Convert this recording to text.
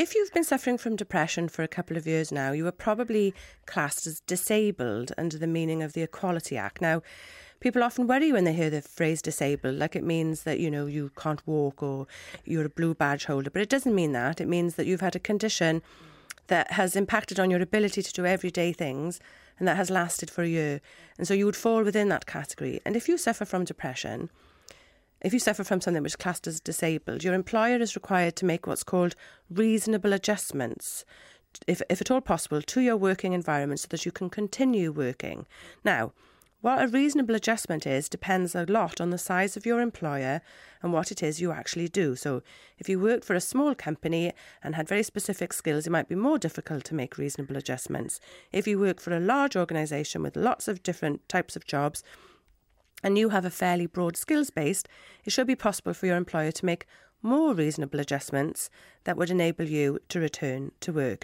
If you've been suffering from depression for a couple of years now, you are probably classed as disabled under the meaning of the Equality Act. Now, people often worry when they hear the phrase disabled, like it means that, you can't walk or you're a blue badge holder. But it doesn't mean that. It means that you've had a condition that has impacted on your ability to do everyday things and that has lasted for a year. And so you would fall within that category. And if you suffer from depression, if you suffer from something which is classed as disabled, your employer is required to make what's called reasonable adjustments, if at all possible, to your working environment so that you can continue working. Now, what a reasonable adjustment is depends a lot on the size of your employer and what it is you actually do. So if you worked for a small company and had very specific skills, it might be more difficult to make reasonable adjustments. If you work for a large organisation with lots of different types of jobs and you have a fairly broad skills base, it should be possible for your employer to make more reasonable adjustments that would enable you to return to work.